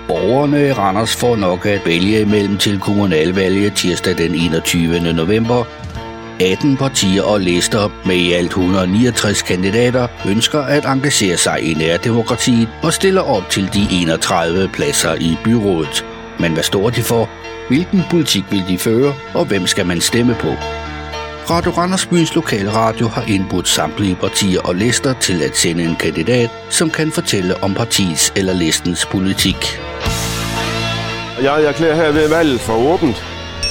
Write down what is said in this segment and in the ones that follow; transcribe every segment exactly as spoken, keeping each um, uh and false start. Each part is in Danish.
Borgerne i Randers får nok at vælge imellem til kommunalvalget tirsdag den enogtyvende november. atten partier og lister med i alt et hundrede og niogtres kandidater ønsker at engagere sig i nærdemokratiet og stiller op til de enogtredive pladser i byrådet. Men hvad står de for? Hvilken politik vil de føre, og hvem skal man stemme på? Radio Randers Byens Lokalradio har indbudt samtlige partier og lister til at sende en kandidat, som kan fortælle om partiets eller listens politik. Jeg erklærer herved valget for åbent.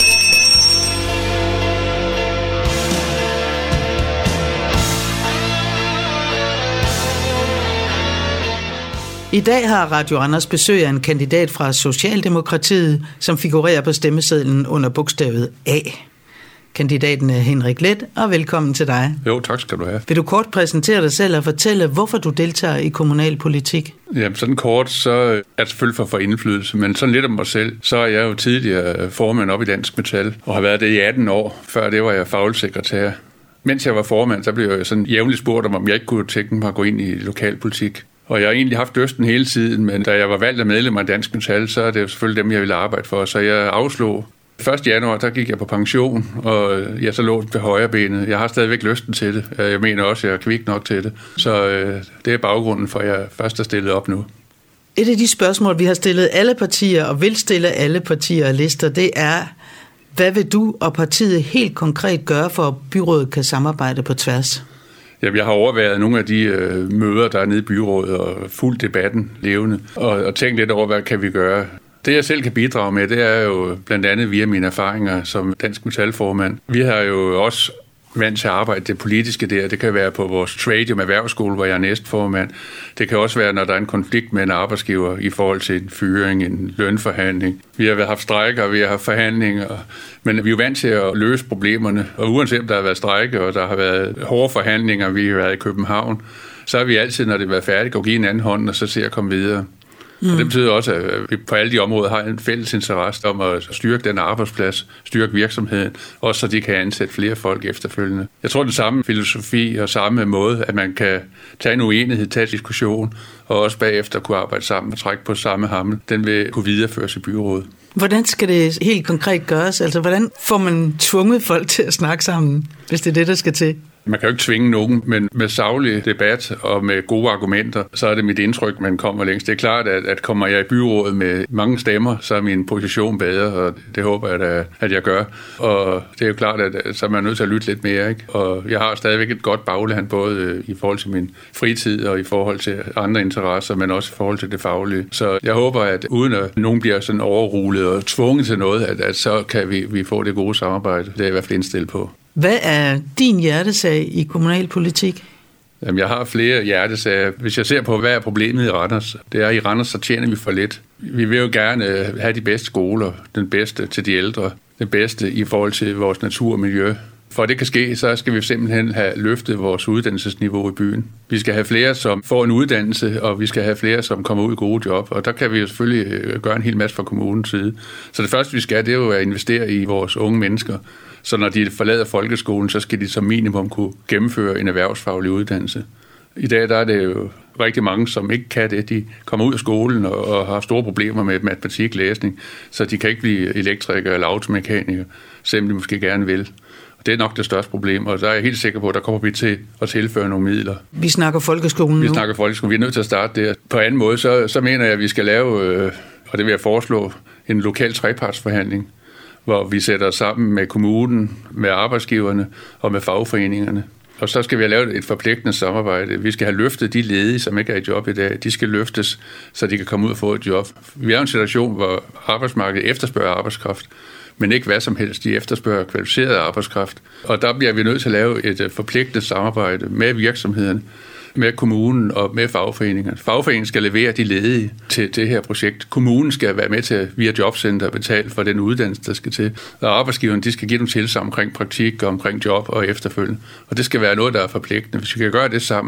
I dag har Radio Randers besøg af en kandidat fra Socialdemokratiet, som figurerer på stemmesedlen under bogstavet A. Kandidaten er Henrik Leth, og velkommen til dig. Jo, tak skal du have. Vil du kort præsentere dig selv og fortælle, hvorfor du deltager i kommunalpolitik? Jamen sådan kort, så er det selvfølgelig for at få indflydelse, men sådan lidt om mig selv, så er jeg jo tidligere formand op i Dansk Metal, og har været det i atten år. Før det var jeg faglig sekretær. Mens jeg var formand, så blev jeg sådan jævnligt spurgt om, om jeg ikke kunne tænke mig at gå ind i lokalpolitik. Og jeg har egentlig haft lysten hele tiden, men da jeg var valgt af medlem af Dansk Metal, så er det jo selvfølgelig dem, jeg ville arbejde for. Så jeg afslog. første januar, der gik jeg på pension, og jeg så lå ved højre benet. Jeg har stadigvæk lysten til det. Jeg mener også, at jeg er kvik nok til det. Så øh, det er baggrunden for, at jeg først er stillet op nu. Et af de spørgsmål, vi har stillet alle partier og vil stille alle partier og lister, det er, hvad vil du og partiet helt konkret gøre, for at byrådet kan samarbejde på tværs? Jamen, jeg har overværet nogle af de øh, møder, der er nede i byrådet, og fulgt debatten levende, og, og tænkt lidt over, hvad kan vi gøre. Det, jeg selv kan bidrage med, det er jo blandt andet via mine erfaringer som Dansk Metal-formand. Vi har jo også vant til at arbejde det politiske der. Det kan være på vores Tradium Erhvervsskole, hvor jeg er næstformand. Det kan også være, når der er en konflikt med en arbejdsgiver i forhold til en fyring, en lønforhandling. Vi har haft strejker, vi har haft forhandlinger, men vi er jo vant til at løse problemerne. Og uanset om der har været strejker, og der har været hårde forhandlinger, vi har været i København, så er vi altid, når det er færdigt, at give en anden hånd, og så se at komme videre. Mm. Og det betyder også, at vi på alle de områder har en fælles interesse om at styrke den arbejdsplads, styrke virksomheden, også så de kan ansætte flere folk efterfølgende. Jeg tror, den samme filosofi og samme måde, at man kan tage en uenighed, tage en diskussion, og også bagefter kunne arbejde sammen og trække på samme hammel, den vil kunne videreføres i byrådet. Hvordan skal det helt konkret gøres? Altså, hvordan får man tvunget folk til at snakke sammen, hvis det er det, der skal til? Man kan jo ikke tvinge nogen, men med saglig debat og med gode argumenter, så er det mit indtryk, man kommer længst. Det er klart, at, at kommer jeg i byrådet med mange stemmer, så er min position bedre, og det håber jeg, at, at jeg gør. Og det er jo klart, at så er man nødt til at lytte lidt mere, ikke? Og jeg har stadigvæk et godt bagland, både i forhold til min fritid og i forhold til andre interesser, men også i forhold til det faglige. Så jeg håber, at uden at nogen bliver sådan overrulet og tvunget til noget, at, at så kan vi, vi få det gode samarbejde. Det er jeg i hvert fald indstillet på. Hvad er din hjertesag i kommunalpolitik? Jamen, jeg har flere hjertesager. Hvis jeg ser på, hvad er problemet i Randers, det er, at i Randers så tjener vi for lidt. Vi vil jo gerne have de bedste skoler, den bedste til de ældre, den bedste i forhold til vores natur og miljø. For at det kan ske, så skal vi simpelthen have løftet vores uddannelsesniveau i byen. Vi skal have flere, som får en uddannelse, og vi skal have flere, som kommer ud i gode job. Og der kan vi jo selvfølgelig gøre en hel masse fra kommunens side. Så det første, vi skal, det er jo at investere i vores unge mennesker. Så når de forlader folkeskolen, så skal de som minimum kunne gennemføre en erhvervsfaglig uddannelse. I dag der er det jo rigtig mange, som ikke kan det. De kommer ud af skolen og, og har store problemer med matematik, læsning, så de kan ikke blive elektriker eller automekaniker, selvom de måske gerne vil. Og det er nok det største problem, og der er jeg helt sikker på, at der kommer vi til at tilføre nogle midler. Vi snakker folkeskolen nu. Vi snakker folkeskolen. Vi er nødt til at starte der. På anden måde, så, så mener jeg, at vi skal lave, øh, og det vil jeg foreslå, en lokal trepartsforhandling, hvor vi sætter os sammen med kommunen, med arbejdsgiverne og med fagforeningerne. Og så skal vi have lavet et forpligtende samarbejde. Vi skal have løftet de ledige, som ikke er i job i dag. De skal løftes, så de kan komme ud og få et job. Vi er i en situation, hvor arbejdsmarkedet efterspørger arbejdskraft, men ikke hvad som helst. De efterspørger kvalificeret arbejdskraft. Og der bliver vi nødt til at lave et forpligtende samarbejde med virksomhederne, med kommunen og med fagforeningerne. Fagforeningen skal levere de ledige til det her projekt. Kommunen skal være med til via jobcenter betale for den uddannelse, der skal til. Og arbejdsgiverne, de skal give dem tilsagn omkring praktik og omkring job og efterfølgende. Og det skal være noget, der er forpligtende. Hvis vi kan gøre det sammen,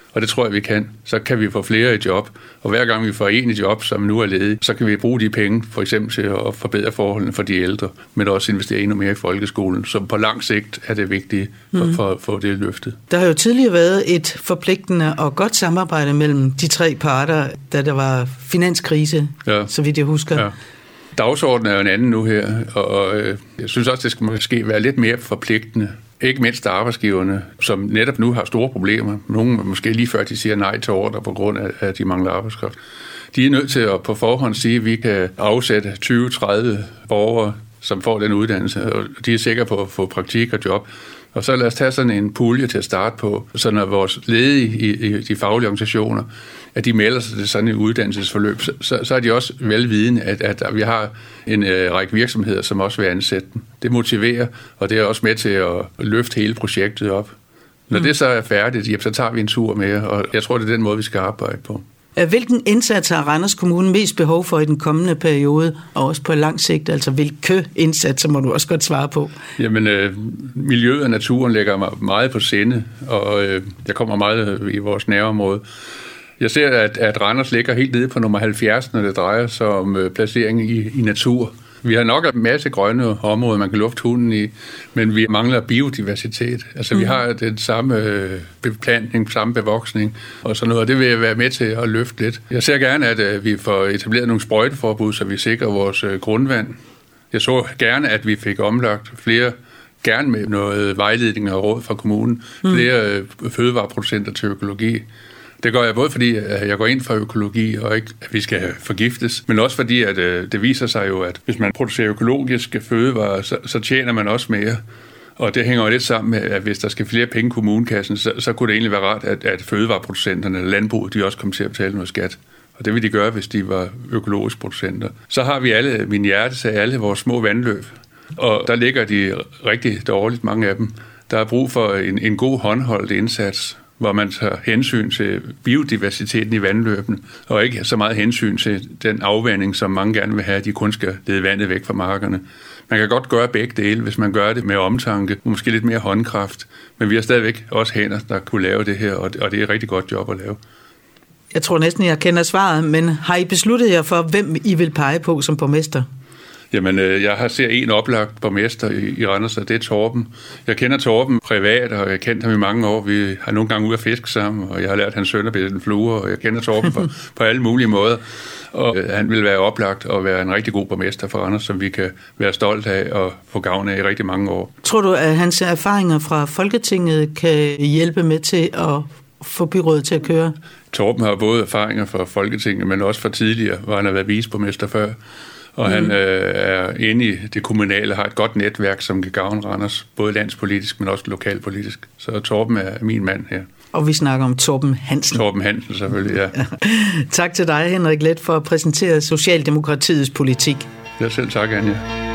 Og det tror jeg, vi kan. Så kan vi få flere i job. Og hver gang vi får en i job, som nu er ledig, så kan vi bruge de penge, for eksempel til at forbedre forholdene for de ældre, men også investere endnu mere i folkeskolen, som på lang sigt er det vigtige for, mm. for, for det løftet. Der har jo tidligere været et forpligtende og godt samarbejde mellem de tre parter, da der var finanskrise, ja. Så vidt jeg husker. Ja. Dagsordenen er jo en anden nu her, og jeg synes også, det skal måske være lidt mere forpligtende. Ikke mindst arbejdsgiverne, som netop nu har store problemer. Nogle måske lige før de siger nej til ordre på grund af, at de mangler arbejdskraft. De er nødt til at på forhånd sige, at vi kan afsætte tyve til tredive borgere, som får den uddannelse, og de er sikre på at få praktik og job. Og så lad os tage sådan en pulje til at starte på, så når vores ledige i, i de faglige organisationer, at de melder sig til sådan et uddannelsesforløb, så, så, så er de også velvidende, at, at vi har en øh, række virksomheder, som også vil ansætte dem. Det motiverer, og det er også med til at løfte hele projektet op. Når mm. det så er færdigt, så tager vi en tur mere, og jeg tror, det er den måde, vi skal arbejde på. Hvilken indsats har Randers Kommune mest behov for i den kommende periode, og også på lang sigt? Altså, hvilke indsatser må du også godt svare på? Jamen, øh, miljøet og naturen ligger mig meget på sinde, og øh, jeg kommer meget i vores nærområde. Jeg ser, at, at Randers ligger helt nede på nummer halvfjerds, når det drejer sig om øh, placering i, i natur. Vi har nok en masse grønne områder, man kan lufte hunden i, men vi mangler biodiversitet. Altså, mm. vi har den samme øh, beplantning, samme bevoksning og sådan noget, og det vil jeg være med til at løfte lidt. Jeg ser gerne, at øh, vi får etableret nogle sprøjteforbud, så vi sikrer vores øh, grundvand. Jeg så gerne, at vi fik omlagt flere, gerne med noget vejledning og råd fra kommunen, mm. flere øh, fødevareproducenter til økologi. Det gør jeg både fordi, at jeg går ind for økologi, og ikke, at vi skal forgiftes, men også fordi, at øh, det viser sig jo, at hvis man producerer økologiske fødevarer, så, så tjener man også mere. Og det hænger jo lidt sammen med, at hvis der skal flere penge i kommunekassen, så, så kunne det egentlig være rart, at, at fødevareproducenterne, landbruget, de også kom til at betale noget skat. Og det ville de gøre, hvis de var økologiske producenter. Så har vi alle, min hjertesag, alle vores små vandløb, og der ligger de rigtig dårligt, mange af dem. Der er brug for en, en god håndholdt indsats, hvor man tager hensyn til biodiversiteten i vandløbene, og ikke så meget hensyn til den afvanding, som mange gerne vil have, at de kun skal lede vandet væk fra markerne. Man kan godt gøre begge dele, hvis man gør det med omtanke, måske lidt mere håndkraft, men vi har stadigvæk også hænder, der kunne lave det her, og det er et rigtig godt job at lave. Jeg tror næsten, jeg kender svaret, men har I besluttet jer for, hvem I vil pege på som borgmester? Jamen, jeg har set en oplagt borgmester i, i Randers, og det er Torben. Jeg kender Torben privat, og jeg har kendt ham i mange år. Vi har nogle gange ude at fiske sammen, og jeg har lært hans søn at bide en flue, og jeg kender Torben på, på alle mulige måder. Og han vil være oplagt og være en rigtig god borgmester for Randers, som vi kan være stolt af og få gavn af i rigtig mange år. Tror du, at hans erfaringer fra Folketinget kan hjælpe med til at få byrådet til at køre? Torben har både erfaringer fra Folketinget, men også fra tidligere, hvor han har været viceborgmester før. Og mm. han øh, er inde i det kommunale, har et godt netværk, som kan gavne Randers, både landspolitisk, men også lokalpolitisk. Så Torben er min mand her. Og vi snakker om Torben Hansen. Torben Hansen, selvfølgelig, ja. ja. Tak til dig, Henrik Leth, for at præsentere Socialdemokratiets politik. Ja, selv tak, Anja.